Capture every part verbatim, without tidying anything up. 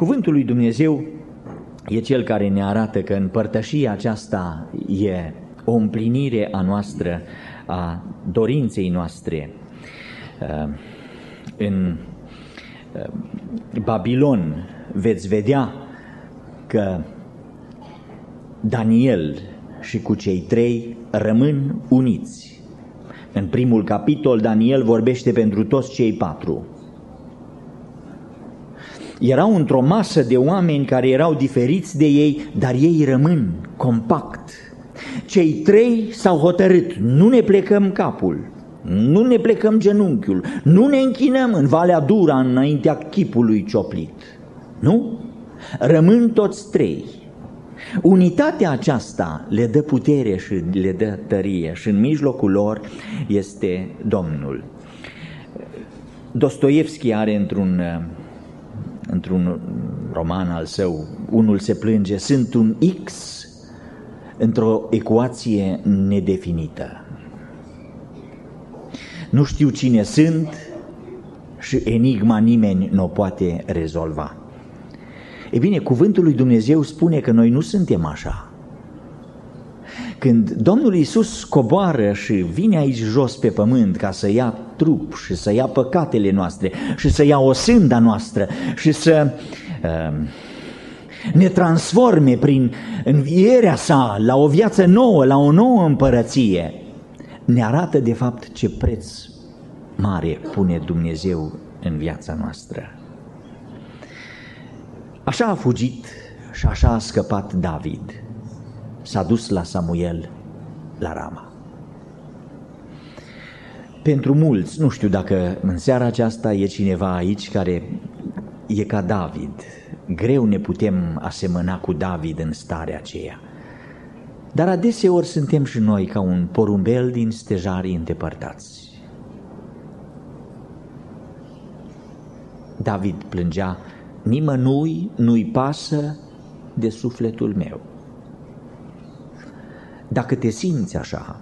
Cuvântul lui Dumnezeu e cel care ne arată că în părtășia aceasta e o împlinire a noastră, a dorinței noastre. În Babilon veți vedea că Daniel și cu cei trei rămân uniți. În primul capitol Daniel vorbește pentru toți cei patru. Erau într-o masă de oameni care erau diferiți de ei, dar ei rămân compact. Cei trei s-au hotărât, nu ne plecăm capul, nu ne plecăm genunchiul, nu ne închinăm în Valea Dura înaintea chipului cioplit. Nu? Rămân toți trei. Unitatea aceasta le dă putere și le dă tărie și în mijlocul lor este Domnul. Dostoievski are într-un, într-un roman al său, unul se plânge, sunt un X într-o ecuație nedefinită. Nu știu cine sunt și enigma nimeni nu o poate rezolva. E bine, cuvântul lui Dumnezeu spune că noi nu suntem așa. Când Domnul Iisus coboară și vine aici jos pe pământ ca să ia trup și să ia păcatele noastre și să ia o sânda noastră și să uh, ne transforme prin învierea sa la o viață nouă, la o nouă împărăție, ne arată de fapt ce preț mare pune Dumnezeu în viața noastră. Așa a fugit și așa a scăpat David. S-a dus la Samuel la Rama. Pentru mulți, nu știu dacă în seara aceasta e cineva aici care e ca David. Greu ne putem asemăna cu David în starea aceea. Dar adeseori suntem și noi ca un porumbel din stejarii îndepărtați. David plângea, nimănui nu-i pasă de sufletul meu. Dacă te simți așa,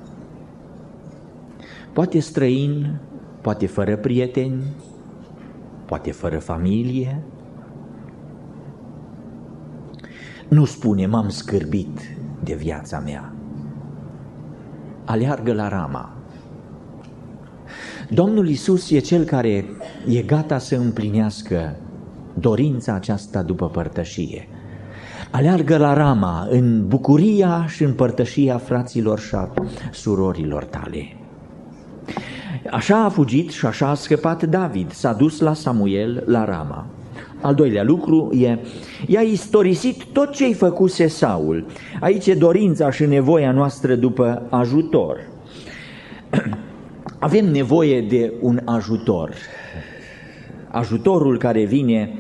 poate străin, poate fără prieteni, poate fără familie, nu spune m-am scârbit de viața mea. Aleargă la Rama. Domnul Iisus e cel care e gata să împlinească dorința aceasta după părtășie. Aleargă la Rama în bucuria și în părtășia fraților și a surorilor tale. Așa a fugit și așa a scăpat David, s-a dus la Samuel la Rama. Al doilea lucru e, i-a istorisit tot ce-i făcuse Saul. Aici e dorința și nevoia noastră după ajutor. Avem nevoie de un ajutor. Ajutorul care vine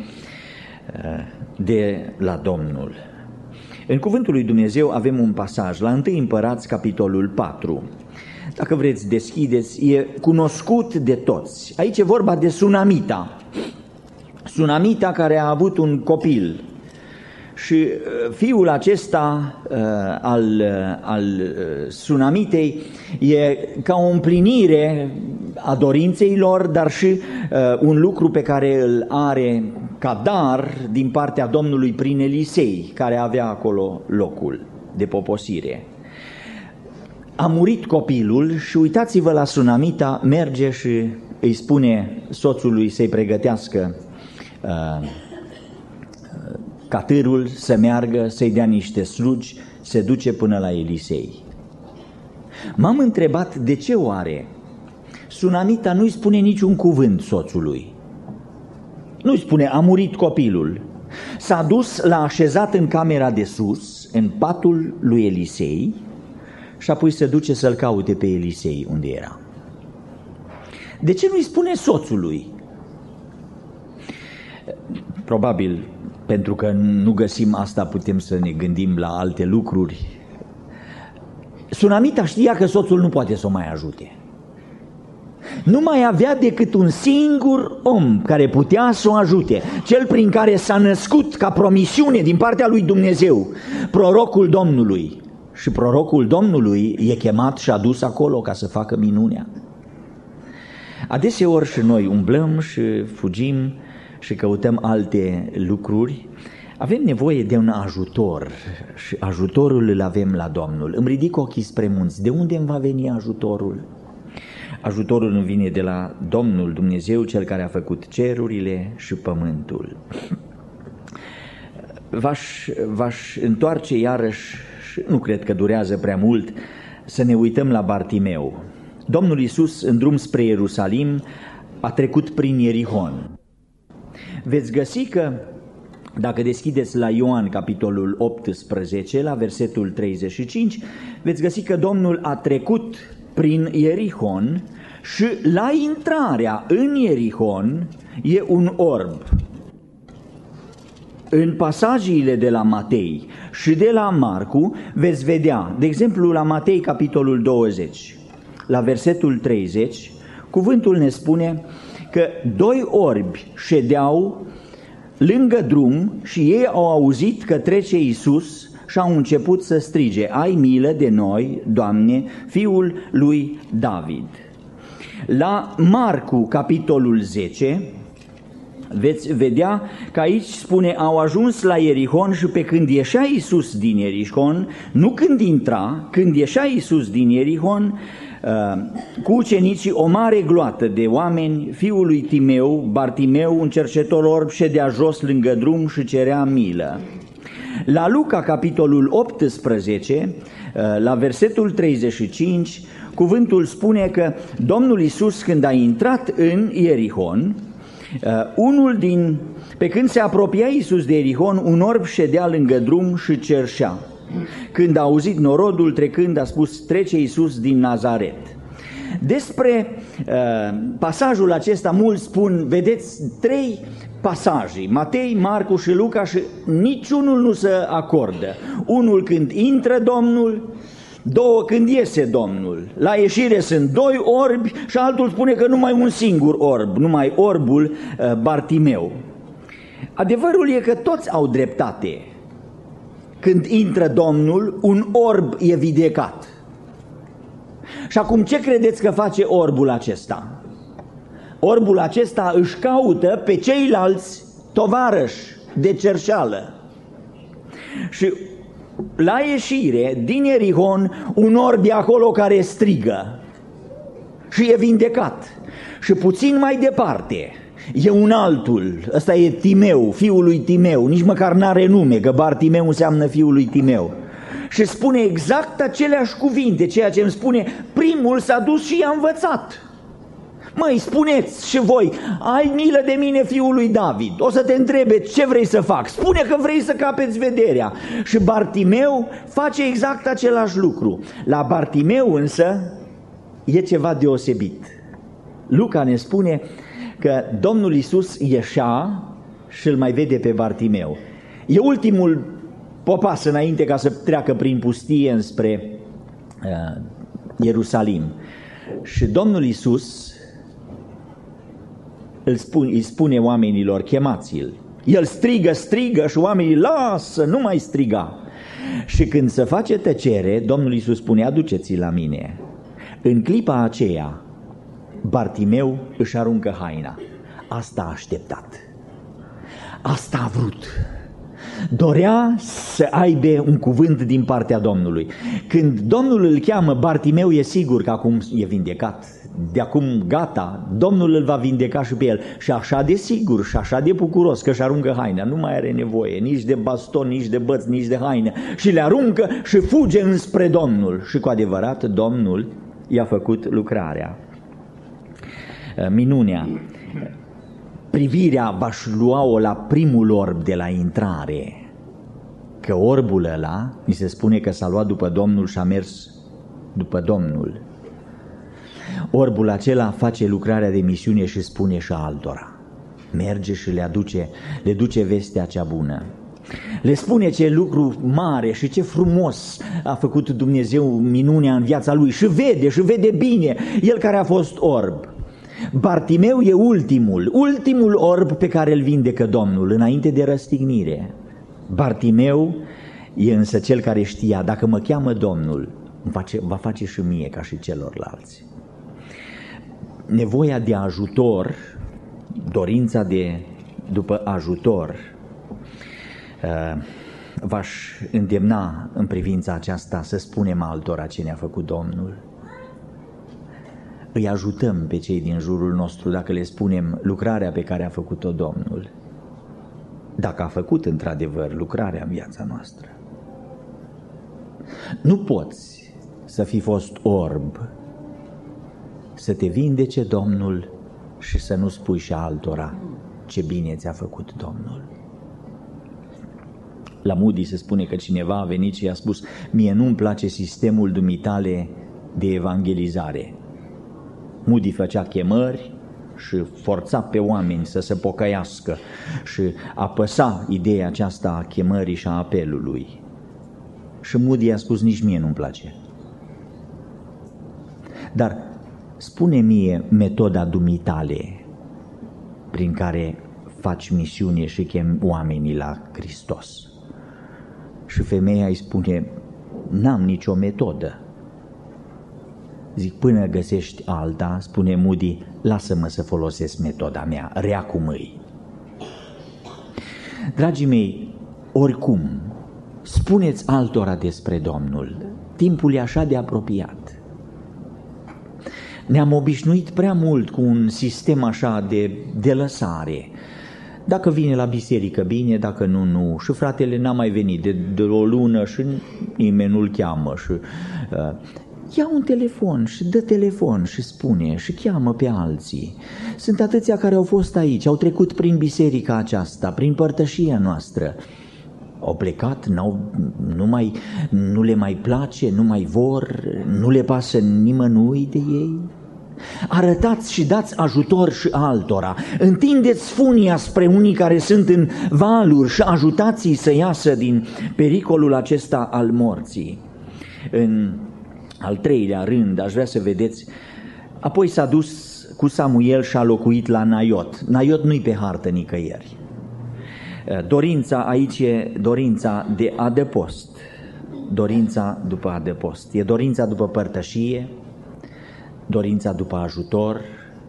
de la Domnul. În cuvântul lui Dumnezeu avem un pasaj la întâi Împărați, capitolul patru. Dacă vreți, deschideți, e cunoscut de toți. Aici e vorba de Sunamita. Sunamita care a avut un copil și fiul acesta uh, al, uh, al uh, Sunamitei e ca o împlinire a dorinței lor, dar și uh, un lucru pe care îl are ca dar din partea Domnului prin Elisei, care avea acolo locul de poposire. A murit copilul și uitați-vă la Sunamita, merge și îi spune soțului să-i pregătească uh, catârul, să meargă, să-i dea niște slugi, se duce până la Elisei. M-am întrebat de ce oare Sunamita nu-i spune niciun cuvânt soțului. Nu-i spune, a murit copilul. S-a dus, l-a așezat în camera de sus, în patul lui Elisei, și apoi se duce să-l caute pe Elisei unde era. De ce nu-i spune soțului? Probabil pentru că nu găsim asta, putem să ne gândim la alte lucruri. Sunamita știa că soțul nu poate să o mai ajute. Nu mai avea decât un singur om care putea să o ajute, cel prin care s-a născut ca promisiune din partea lui Dumnezeu, prorocul Domnului. Și prorocul Domnului e chemat și adus acolo ca să facă minunea. Adeseori și noi umblăm și fugim și căutăm alte lucruri, avem nevoie de un ajutor și ajutorul îl avem la Domnul. Îmi ridic ochii spre munți. De unde îmi va veni ajutorul? Ajutorul îmi vine de la Domnul Dumnezeu, Cel care a făcut cerurile și pământul. V-aș, v-aș întoarce iarăși, și nu cred că durează prea mult, să ne uităm la Bartimeu. Domnul Iisus, în drum spre Ierusalim, a trecut prin Ierihon. Veți găsi că, dacă deschideți la Ioan, capitolul optsprezece, la versetul treizeci și cinci, veți găsi că Domnul a trecut prin Ierihon și la intrarea în Ierihon e un orb. În pasajele de la Matei și de la Marcu veți vedea, de exemplu la Matei, capitolul douăzeci, la versetul treizeci, cuvântul ne spune că doi orbi ședeau lângă drum și ei au auzit că trece Iisus și au început să strige: ai milă de noi, Doamne, Fiul lui David. La Marcu, capitolul zece, veți vedea că aici spune: au ajuns la Ierihon și pe când ieșea Iisus din Ierihon, nu când intra, când ieșea Iisus din Ierihon, cu ucenicii, o mare gloată de oameni, fiul lui Timeu, Bartimeu, un cercetor orb, ședea jos lângă drum și cerea milă. La Luca, capitolul optsprezece, la versetul treizeci și cinci, cuvântul spune că Domnul Iisus, când a intrat în Ierihon, unul din, pe când se apropia Iisus de Ierihon, un orb ședea lângă drum și cerșea. Când a auzit norodul trecând, a spus: trece Iisus din Nazaret. Despre uh, pasajul acesta mulți spun, vedeți, trei pasaje, Matei, Marcu și Luca, și niciunul nu se acordă. Unul când intră Domnul, două când iese Domnul. La ieșire sunt doi orbi și altul spune că numai un singur orb, numai orbul uh, Bartimeu. Adevărul e că toți au dreptate. Când intră Domnul, un orb e vindecat. Și acum ce credeți că face orbul acesta? Orbul acesta își caută pe ceilalți tovarăși de cerșeală. Și la ieșire din Ierihon, un orb e acolo care strigă și e vindecat. Și puțin mai departe e un altul, ăsta e Timeu, fiul lui Timeu, nici măcar n-are nume, că Bartimeu înseamnă fiul lui Timeu. Și spune exact aceleași cuvinte, ceea ce îmi spune primul s-a dus și i-a învățat. Măi, spuneți și voi: ai milă de mine, fiul lui David. O să te întrebe: ce vrei să fac? Spune că vrei să capeți vederea. Și Bartimeu face exact același lucru. La Bartimeu însă e ceva deosebit. Luca ne spune că Domnul Iisus ieșea și îl mai vede pe Bartimeu. E ultimul popas înainte ca să treacă prin pustie înspre uh, Ierusalim. Și Domnul Iisus îl spune, îi spune oamenilor: chemați-l. El strigă, strigă și oamenii: lasă, nu mai striga. Și când se face tăcere, Domnul Iisus spune: aduceți-l la mine. În clipa aceea, Bartimeu își aruncă haina. Asta a așteptat. Asta a vrut. Dorea să aibă un cuvânt din partea Domnului. Când Domnul îl cheamă, Bartimeu e sigur că acum e vindecat. De acum gata, Domnul îl va vindeca și pe el. Și așa de sigur și așa de bucuros că își aruncă haina. Nu mai are nevoie nici de baston, nici de băț, nici de haină. Și le aruncă și fuge înspre Domnul. Și cu adevărat Domnul i-a făcut lucrarea. Minunea, privirea v-aș lua-o la primul orb de la intrare, că orbul ăla, mi se spune că s-a luat după Domnul și a mers după Domnul. Orbul acela face lucrarea de misiune și spune și altora. Merge și le aduce, le duce vestea cea bună. Le spune ce lucru mare și ce frumos a făcut Dumnezeu minunea în viața lui și vede, și vede bine, el care a fost orb. Bartimeu e ultimul, ultimul orb pe care îl vindecă Domnul înainte de răstignire. Bartimeu e însă cel care știa: dacă mă cheamă Domnul, va face și mie ca și celorlalți. Nevoia de ajutor, dorința de după ajutor, v-aș îndemna în privința aceasta să spunem altora ce ne-a făcut Domnul. Îi ajutăm pe cei din jurul nostru dacă le spunem lucrarea pe care a făcut-o Domnul, dacă a făcut într-adevăr lucrarea în viața noastră. Nu poți să fi fost orb, să te vindece Domnul și să nu spui și altora ce bine ți-a făcut Domnul. La Moody se spune că cineva a venit și i-a spus: mie nu-mi place sistemul dumitale de evangelizare. Moody făcea chemări și forța pe oameni să se pocăiască și apăsa ideea aceasta a chemării și a apelului. Și Moody a spus: nici mie nu-mi place. Dar spune mie metoda dumitale prin care faci misiune și chemi oamenii la Hristos. Și femeia îi spune: n-am nicio metodă. Zic: până găsești alta, spune Moody, lasă-mă să folosesc metoda mea, rea cum îi. Dragii mei, oricum, spuneți altora despre Domnul. Timpul e așa de apropiat. Ne-am obișnuit prea mult cu un sistem așa de, de lăsare. Dacă vine la biserică, bine, dacă nu, nu. Și fratele n-a mai venit de, de o lună și nimeni nu-l cheamă. Și, uh, ia un telefon și dă telefon și spune și cheamă pe alții. Sunt atâția care au fost aici, au trecut prin biserica aceasta, prin părtășia noastră. Au plecat, n-au, nu, mai, nu le mai place, nu mai vor, nu le pasă nimănui de ei. Arătați și dați ajutor și altora, întindeți funia spre unii care sunt în valuri și ajutați-i să iasă din pericolul acesta al morții. În al treilea rând, aș vrea să vedeți, apoi s-a dus cu Samuel și a locuit la Naiot. Naiot nu-i pe hartă nicăieri. Dorința aici e dorința de adăpost, dorința după adăpost, e dorința după părtășie, dorința după ajutor,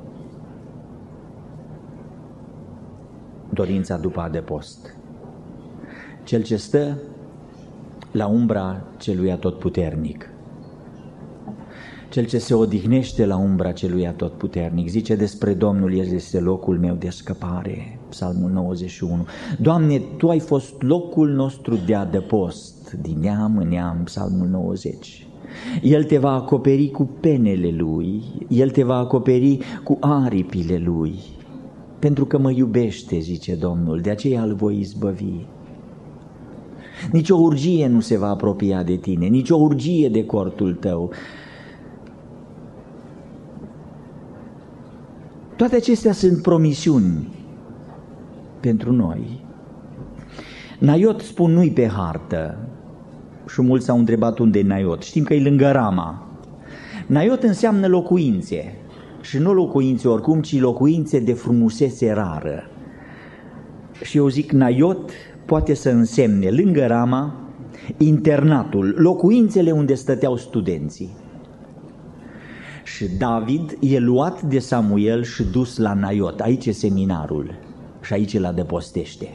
dorința după adăpost. Cel ce stă la umbra celui atotputernic, cel ce se odihnește la umbra celui atotputernic, zice despre Domnul: El este locul meu de scăpare, Psalmul nouăzeci și unu. Doamne, Tu ai fost locul nostru de adăpost, din neam în neam, Psalmul nouăzeci. El te va acoperi cu penele Lui, El te va acoperi cu aripile Lui, pentru că mă iubește, zice Domnul, de aceea îl voi izbăvi. Nici o urgie nu se va apropia de tine, nici o urgie de cortul tău. Toate acestea sunt promisiuni pentru noi. Naiot, spun, nu-i pe hartă. Și mulți s-au întrebat unde e Naiot. Știm că e lângă Rama. Naiot înseamnă locuințe. Și nu locuințe oricum, ci locuințe de frumusețe rară. Și eu zic, Naiot poate să însemne lângă Rama internatul, locuințele unde stăteau studenții. Și David e luat de Samuel și dus la Naiot. Aici e seminarul și aici îl adăpostește.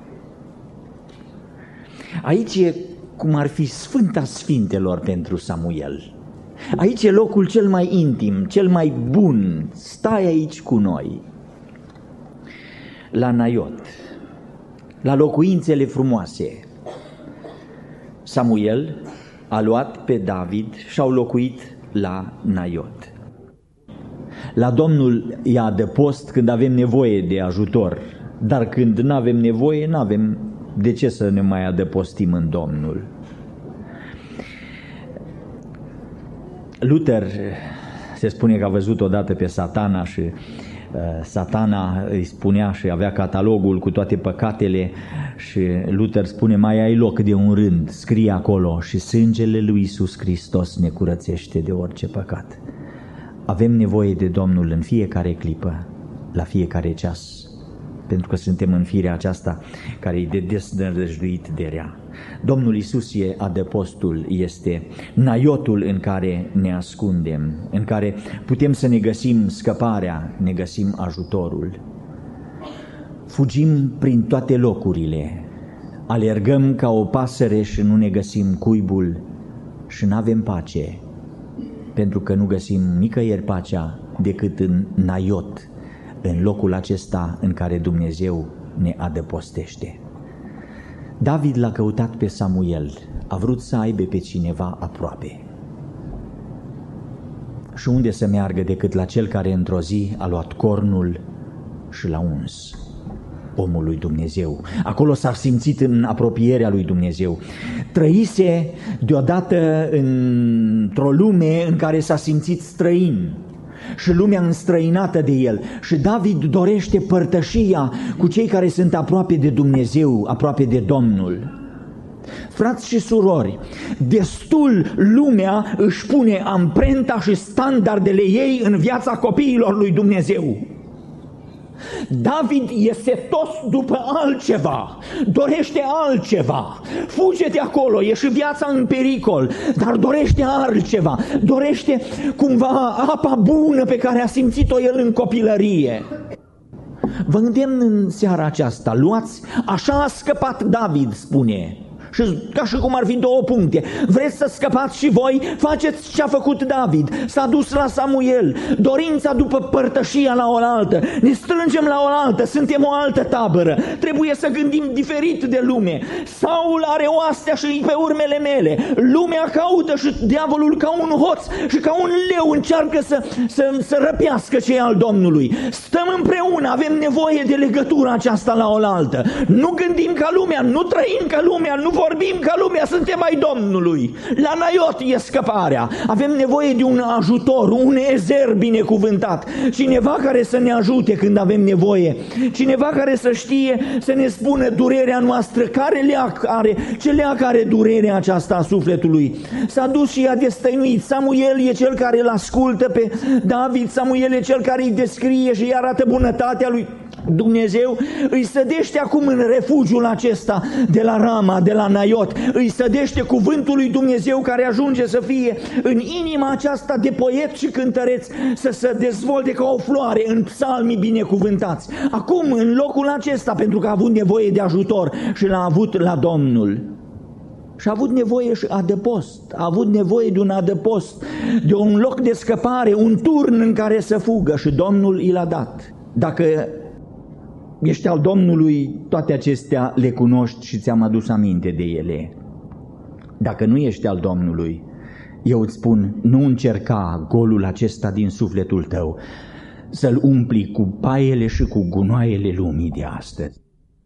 Aici e cum ar fi Sfânta Sfintelor pentru Samuel. Aici e locul cel mai intim, cel mai bun. Stai aici cu noi. La Naiot, la locuințele frumoase. Samuel a luat pe David și au locuit la Naiot. La Domnul e adăpost când avem nevoie de ajutor, dar când nu avem nevoie, nu avem de ce să ne mai adăpostim în Domnul. Luther se spune că a văzut odată pe Satana și uh, Satana îi spunea și avea catalogul cu toate păcatele și Luther spune: mai ai loc de un rând, scrie acolo: și sângele lui Iisus Hristos ne curățește de orice păcat. Avem nevoie de Domnul în fiecare clipă, la fiecare ceas, pentru că suntem în firea aceasta care e de desnădăjduit de rea. Domnul Iisus e adăpostul, este Naiotul în care ne ascundem, în care putem să ne găsim scăparea, ne găsim ajutorul. Fugim prin toate locurile, alergăm ca o pasăre și nu ne găsim cuibul și nu avem pace, pentru că nu găsim nicăieri pacea decât în Naiot, în locul acesta în care Dumnezeu ne adăpostește. David l-a căutat pe Samuel, a vrut să aibă pe cineva aproape. Și unde să meargă decât la cel care într-o zi a luat cornul și l-a uns? Omul lui Dumnezeu. Acolo s-a simțit în apropierea lui Dumnezeu. Trăise deodată într-o lume în care s-a simțit străin și lumea înstrăinată de el. Și David dorește părtășia cu cei care sunt aproape de Dumnezeu, aproape de Domnul. Frați și surori, destul lumea își pune amprenta și standardele ei în viața copiilor lui Dumnezeu. David este setos după altceva, dorește altceva, fuge de acolo, e și viața în pericol, dar dorește altceva, dorește cumva apa bună pe care a simțit-o el în copilărie. Vă îndemn în seara aceasta, luați, așa a scăpat David, spune. Și ca și cum ar fi două puncte. Vreți să scăpați și voi? Faceți ce a făcut David. S-a dus la Samuel. Dorința după părtășia la oaltă. Ne strângem la oaltă. Suntem o altă tabără. Trebuie să gândim diferit de lume. Saul are oastea și pe urmele mele. Lumea caută și diavolul ca un hoț și ca un leu încearcă să, să, să răpească cei al Domnului. Stăm împreună. Avem nevoie de legătura aceasta la oaltă. Nu gândim ca lumea. Nu trăim ca lumea. Nu vorbim ca lumea, suntem ai Domnului. La Naiot e scăparea. Avem nevoie de un ajutor, un ezer binecuvântat. Cineva care să ne ajute când avem nevoie. Cineva care să știe să ne spună durerea noastră, care leac are, ce leac are durerea aceasta a sufletului. S-a dus și i-a destăinuit. Samuel e cel care îl ascultă pe David. Samuel e cel care îi descrie și îi arată bunătatea lui Dumnezeu. Îi sădește acum în refugiul acesta de la Rama, de la Naiot. Îi sădește cuvântul lui Dumnezeu care ajunge să fie în inima aceasta de poet și cântăreț, să se dezvolte ca o floare în psalmii binecuvântați. Acum, în locul acesta, pentru că a avut nevoie de ajutor și l-a avut la Domnul. Și a avut nevoie și adăpost, a avut nevoie de un adăpost, de un loc de scăpare, un turn în care să fugă și Domnul i l-a dat. Dacă ești al Domnului, toate acestea le cunoști și ți-am adus aminte de ele. Dacă nu ești al Domnului, eu îți spun, nu încerca golul acesta din sufletul tău să-l umpli cu paiele și cu gunoaiele lumii de astăzi.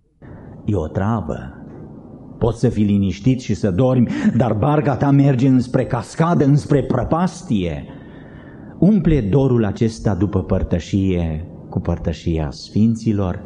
E o travă. Poți să fii liniștit și să dormi, dar barca ta merge înspre cascadă, înspre prăpastie. Umple dorul acesta după părtășie cu părtășia sfinților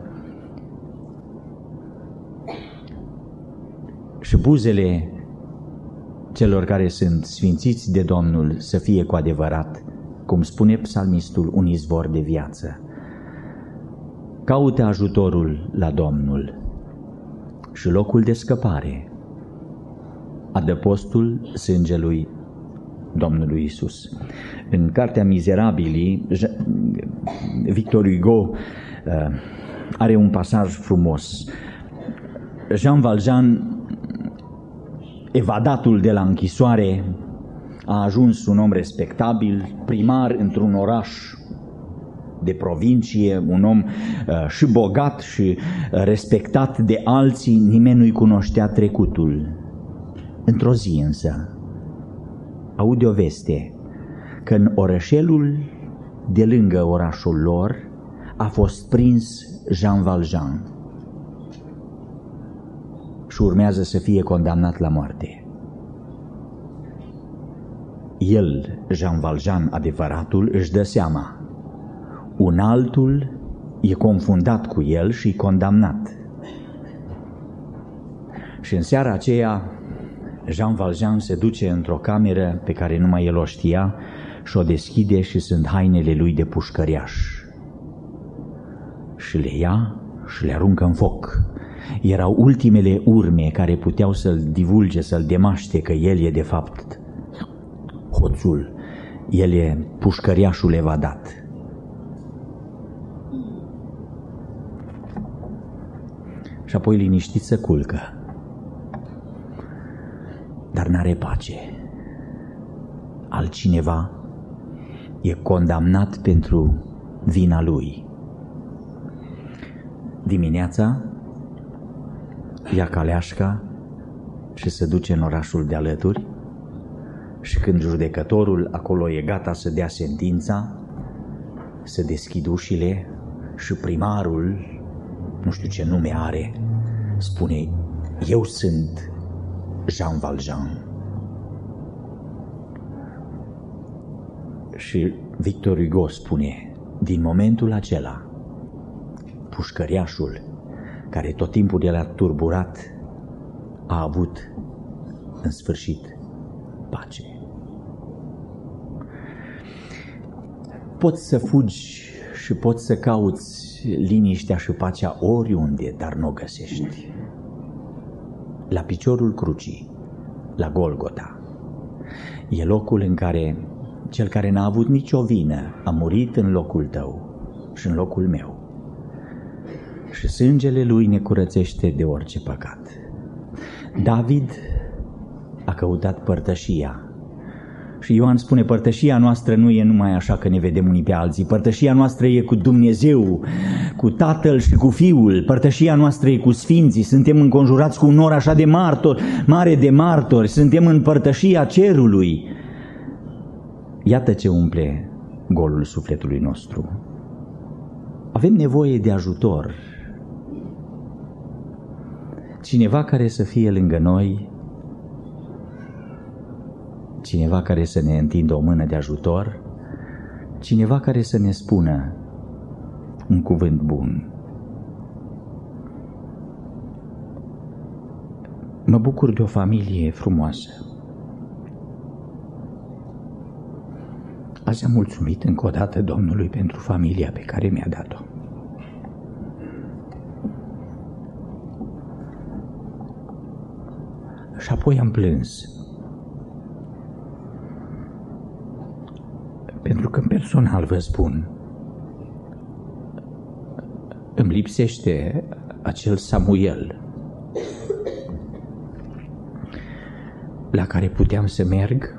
și buzele celor care sunt sfințiți de Domnul să fie cu adevărat, cum spune psalmistul, un izvor de viață. Caută ajutorul la Domnul și locul de scăpare, adăpostul sângelui Domnului Iisus. În Cartea Mizerabilii, Victor Hugo are un pasaj frumos. Jean Valjean, evadatul de la închisoare, a ajuns un om respectabil, primar într-un oraș de provincie, un om uh, și bogat și respectat de alții, nimeni nu-i cunoștea trecutul. Într-o zi însă aude o veste că în orășelul de lângă orașul lor a fost prins Jean Valjean și urmează să fie condamnat la moarte. El, Jean Valjean, adevăratul, își dă seama. Un altul e confundat cu el și condamnat. Și în seara aceea, Jean Valjean se duce într-o cameră pe care numai el o știa și o deschide și sunt hainele lui de pușcăriaș. Și le ia și le aruncă în foc. Erau ultimele urme care puteau să-l divulge, să-l demaște că el e de fapt hoțul, el e pușcăriașul evadat. și apoi liniștit se culcă. Dar n-are pace. Altcineva e condamnat pentru vina lui. Dimineața ia caleașca și se duce în orașul de alături și când judecătorul acolo e gata să dea sentința, se deschid ușile și primarul, nu știu ce nume are, spune: eu sunt Jean Valjean. Și Victor Hugo spune: din momentul acela, pușcăriașul, care tot timpul de l-a turburat, a avut în sfârșit pace. Poți să fugi și poți să cauți liniștea și pacea oriunde, dar nu o găsești. La piciorul crucii, la Golgota, e locul în care cel care n-a avut nicio vină a murit în locul tău și în locul meu. Și sângele lui ne curățește de orice păcat. David a căutat părtășia. Și Ioan spune: părtășia noastră nu e numai așa că ne vedem unii pe alții. Părtășia noastră e cu Dumnezeu, cu Tatăl și cu Fiul. Părtășia noastră e cu Sfinții. Suntem înconjurați cu un nor așa de martori, mare de martori. Suntem în părtășia cerului. Iată ce umple golul sufletului nostru. Avem nevoie de ajutor. Cineva care să fie lângă noi, cineva care să ne întindă o mână de ajutor, cineva care să ne spună un cuvânt bun. Mă bucur de o familie frumoasă. Azi am mulțumit încă o dată Domnului pentru familia pe care mi-a dat-o. Și apoi am plâns. Pentru că personal vă spun, îmi lipsește acel Samuel la care puteam să merg,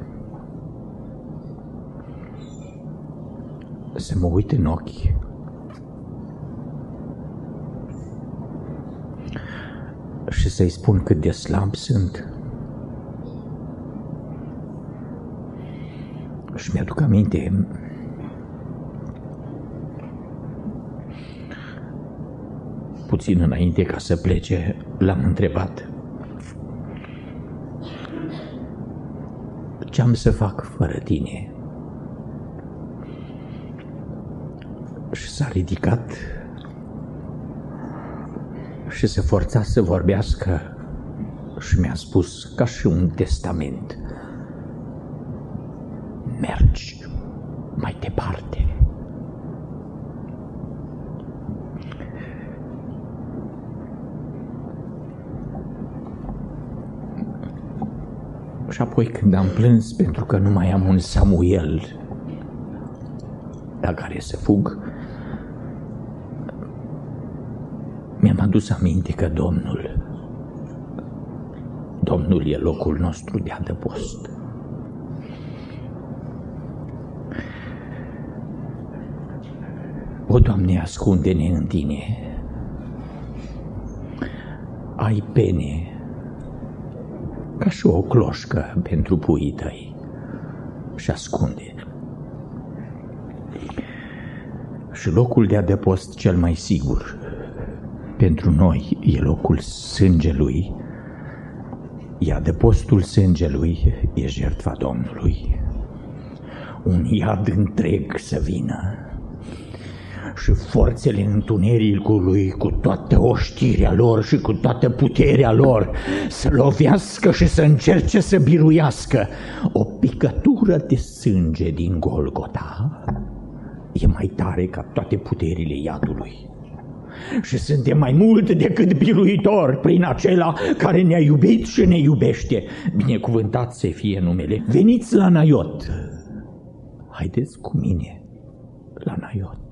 să mă uit în ochi și să-i spun cât de slab sunt. Și mi-aduc aminte puțin înainte ca să plece, l-am întrebat: ce-am să fac fără tine? Și s-a ridicat și se forța să vorbească și mi-a spus ca și un testament: mergi mai departe. Și apoi când am plâns pentru că nu mai am un Samuel la care să fug, mi-am adus aminte că Domnul, Domnul e locul nostru de adăpost. O, Doamne, ascunde-ne în Tine. Ai pene ca și o cloșcă pentru puii Tăi și ascunde. Și locul de adăpost cel mai sigur pentru noi e locul sângelui, e adăpostul sângelui, e jertfa Domnului. Un iad întreg să vină și forțele întunericului cu toată oștirea lor și cu toată puterea lor să lovească și să încerce să biruiască. O picătură de sânge din Golgota e mai tare ca toate puterile iadului. Și suntem mai mult decât biruitori prin acela care ne-a iubit și ne iubește. Binecuvântat să fie numele. Veniți la Naiot. Haideți cu mine la Naiot.